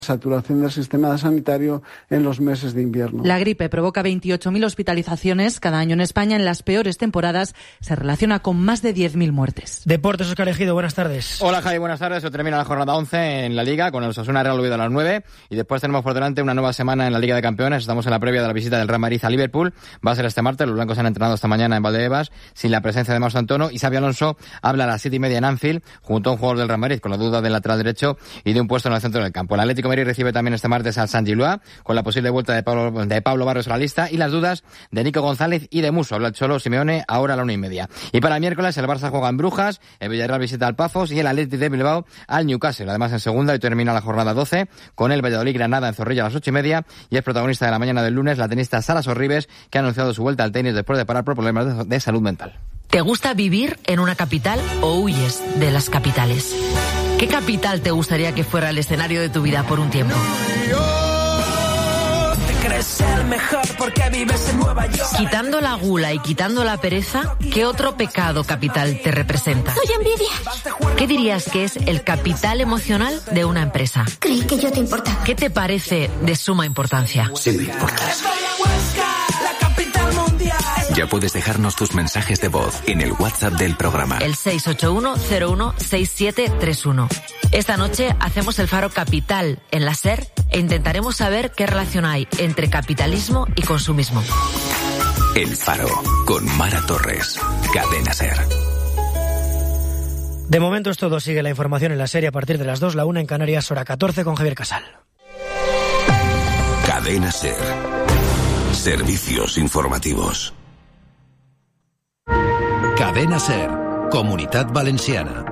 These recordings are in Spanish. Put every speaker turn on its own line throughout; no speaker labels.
saturación del sistema sanitario en los meses de invierno.
La gripe provoca 28.000 hospitalizaciones cada año en España. En las peores temporadas se relaciona con más de 10.000 muertes.
Deportes, Óscar Ejido, buenas tardes.
Hola Javi, buenas tardes. Hoy termina la jornada 11 en la Liga con el Osasuna Real Oviedo a las 9 y después tenemos por delante una nueva semana en la Liga de Campeones. Estamos en la previa de la visita del Real Madrid a Liverpool. Va a ser este martes. Los blancos han entrenado esta mañana en Valdebebas sin la presencia de Marcos Antonio y Xabi Alonso habla a las 7:30 en Anfield junto a un jugador del Real Madrid con la duda del lateral derecho y de un puesto en el centro del campo. El Atlético de Madrid recibe también este martes al San Gilloa con la posible vuelta de Pablo Barrios a la lista y las dudas de Nico González y de Musso. Habla el Cholo Simeone ahora a la 1:30. Y para el miércoles el Barça juega en Brujas, el Villarreal visita al Pafos y el Athletic de Bilbao al Newcastle. Además en segunda, hoy termina la jornada 12 con el Valladolid Granada en Zorrilla a las 8:30 y es protagonista de la mañana del lunes la tenista Sara Sorribes, que ha anunciado su vuelta al tenis después de parar por problemas de salud mental.
¿Te gusta vivir en una capital o huyes de las capitales? ¿Qué capital te gustaría que fuera el escenario de tu vida por un tiempo?
Ser mejor porque vives en Nueva York.
Quitando la gula y quitando la pereza, ¿qué otro pecado capital te representa?
Soy envidia.
¿Qué dirías que es el capital emocional de una empresa?
Creí que yo te importaba.
¿Qué te parece de suma importancia?
Sí me importas.
Ya puedes dejarnos tus mensajes de voz en el WhatsApp del programa.
El 681-01-6731. Esta noche hacemos el Faro Capital en la SER e intentaremos saber qué relación hay entre capitalismo y consumismo.
El Faro, con Mara Torres. Cadena SER.
De momento es todo. Sigue la información en la serie a partir de las 2, la 1 en Canarias, hora 14 con Javier Casal.
Cadena SER. Servicios informativos.
Cadena SER, Comunitat Valenciana.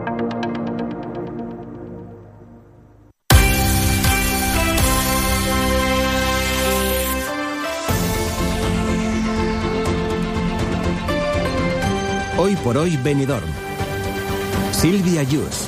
Hoy por hoy Benidorm. Silvia Yus.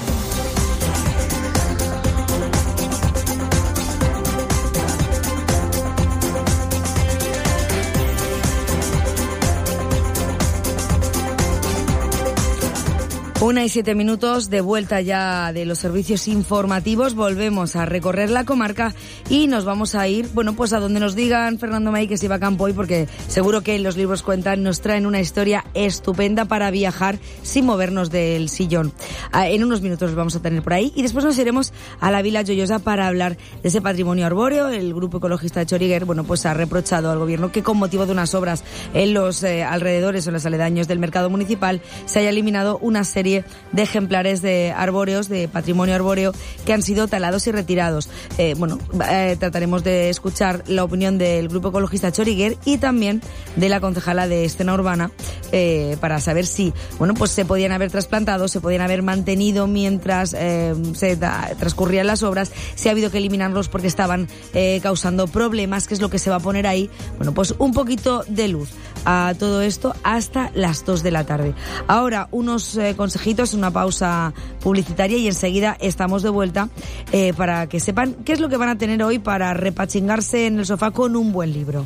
Una y 7 minutos, de vuelta ya de los servicios informativos. Volvemos a recorrer la comarca y nos vamos a ir, bueno, pues a donde nos digan Fernando May que se iba a campo hoy, porque seguro que los libros cuentan, nos traen una historia estupenda para viajar sin movernos del sillón. En unos minutos los vamos a tener por ahí y después nos iremos a la Vila Joyosa para hablar de ese patrimonio arbóreo. El grupo ecologista de Choriguer, bueno, pues ha reprochado al gobierno que con motivo de unas obras en los alrededores o en los aledaños del mercado municipal se haya eliminado una serie de ejemplares de arbóreos, de patrimonio arbóreo, que han sido talados y retirados. Trataremos de escuchar la opinión del grupo ecologista Choriguer y también de la concejala de escena urbana para saber si, bueno, pues se podían haber trasplantado, se podían haber mantenido mientras se transcurrían las obras, si ha habido que eliminarlos porque estaban causando problemas, qué es lo que se va a poner ahí. Bueno, pues un poquito de luz a todo esto hasta las 2 de la tarde. Ahora, unos consejitos, una pausa publicitaria y enseguida estamos de vuelta para que sepan qué es lo que van a tener hoy para repachingarse en el sofá con un buen libro.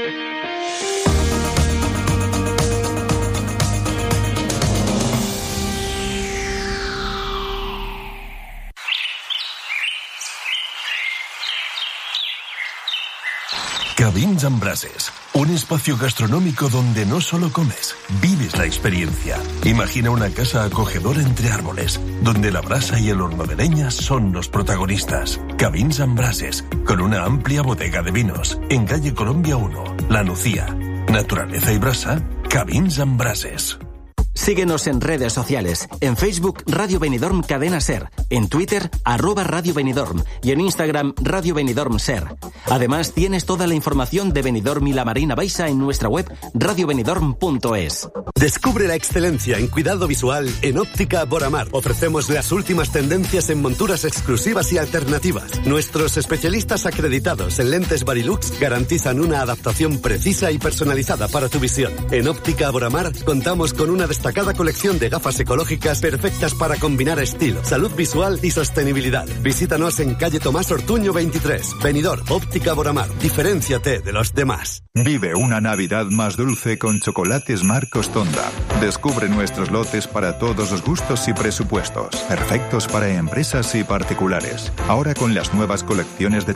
Cabins amb Brases, un espacio gastronómico donde no solo comes, vives la experiencia. Imagina una casa acogedora entre árboles, donde la brasa y el horno de leña son los protagonistas. Cabins amb Brases, con una amplia bodega de vinos, en calle Colombia 1, La Nucía. Naturaleza y brasa, Cabins amb Brases.
Síguenos en redes sociales. En Facebook, Radio Benidorm Cadena SER. En Twitter, @Radio Benidorm. Y en Instagram, Radio Benidorm SER. Además, tienes toda la información de Benidorm y la Marina Baixa en nuestra web radiobenidorm.es.
Descubre la excelencia en cuidado visual en Óptica Boramar. Ofrecemos las últimas tendencias en monturas exclusivas y alternativas. Nuestros especialistas acreditados en lentes Varilux garantizan una adaptación precisa y personalizada para tu visión. En Óptica Boramar contamos con una destacada destacada colección de gafas ecológicas perfectas para combinar estilo, salud visual y sostenibilidad. Visítanos en calle Tomás Ortuño 23. Benidorm, Óptica Boramar. Diferénciate de los demás.
Vive una Navidad más dulce con Chocolates Marcos Tonda. Descubre nuestros lotes para todos los gustos y presupuestos. Perfectos para empresas y particulares. Ahora con las nuevas colecciones de